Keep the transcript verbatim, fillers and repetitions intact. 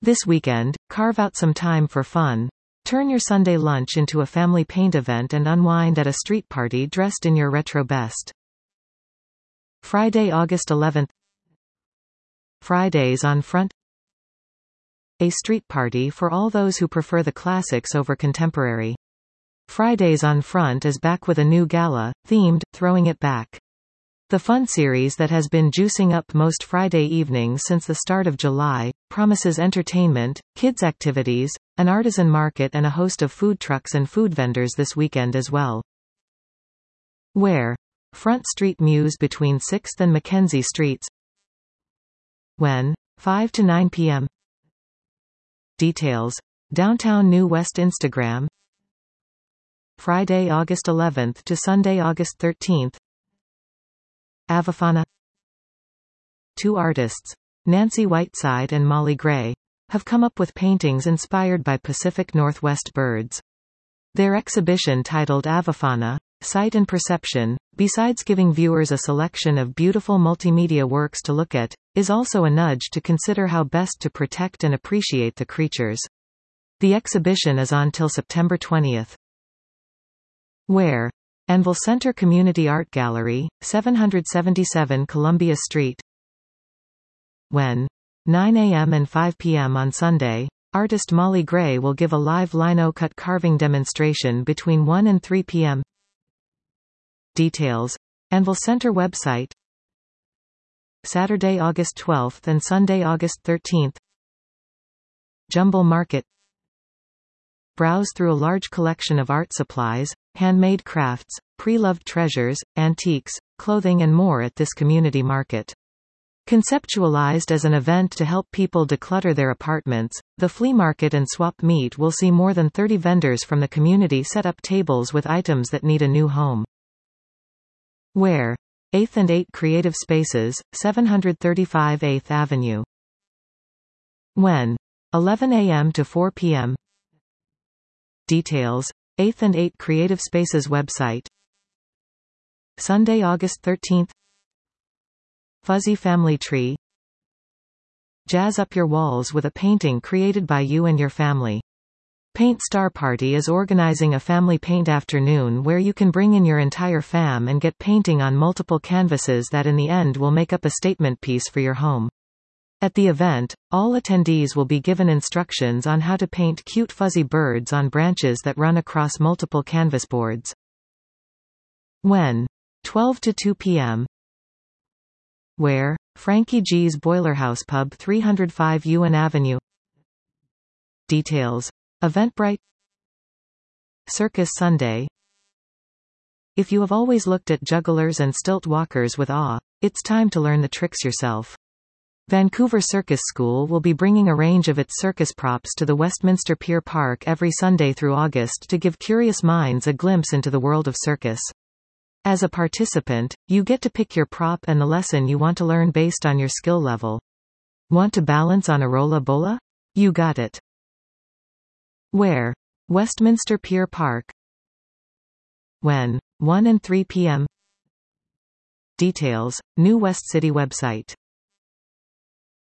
This weekend, carve out some time for fun. Turn your Sunday lunch into a family paint event and unwind at a street party dressed in your retro best. Friday, August eleventh. Fridays on Front. A street party for all those who prefer the classics over contemporary. Fridays on Front is back with a new gala, themed, Throwing It Back. The fun series that has been juicing up most Friday evenings since the start of July, promises entertainment, kids' activities, an artisan market and a host of food trucks and food vendors this weekend as well. Where? Front Street Muse between sixth and Mackenzie Streets. When? five to nine p m Details. Downtown New West Instagram. Friday, August eleventh to Sunday, August thirteenth. Avifana. Two artists, Nancy Whiteside and Molly Gray, have come up with paintings inspired by Pacific Northwest birds. Their exhibition titled Avifana, Sight and Perception, besides giving viewers a selection of beautiful multimedia works to look at, is also a nudge to consider how best to protect and appreciate the creatures. The exhibition is on till September twentieth. Where? Anvil Center Community Art Gallery, seven seventy-seven Columbia Street. When? nine a m and five p m on Sunday, artist Molly Gray will give a live lino-cut carving demonstration between one and three p m Details. Anvil Center website. Saturday, August twelfth and Sunday, August thirteenth. Jumble Market. Browse through a large collection of art supplies, handmade crafts, pre-loved treasures, antiques, clothing and more at this community market. Conceptualized as an event to help people declutter their apartments, the flea market and swap meet will see more than thirty vendors from the community set up tables with items that need a new home. Where? eighth and eighth Creative Spaces, seven thirty-five eighth Avenue. When? eleven a m to four p m Details. eighth and eighth Creative Spaces website. Sunday, August thirteenth. Fuzzy Family Tree. Jazz up your walls with a painting created by you and your family. Paint Star Party is organizing a family paint afternoon where you can bring in your entire fam and get painting on multiple canvases that in the end will make up a statement piece for your home. At the event, all attendees will be given instructions on how to paint cute fuzzy birds on branches that run across multiple canvas boards. When? twelve to two p m Where? Frankie G's Boiler House Pub, three oh five Ewan Avenue. Details. Eventbrite. Circus Sunday. If you have always looked at jugglers and stilt walkers with awe, it's time to learn the tricks yourself. Vancouver Circus School will be bringing a range of its circus props to the Westminster Pier Park every Sunday through August to give curious minds a glimpse into the world of circus. As a participant, you get to pick your prop and the lesson you want to learn based on your skill level. Want to balance on a rolla bola? You got it. Where? Westminster Pier Park. When? one and three p m Details. New West City website.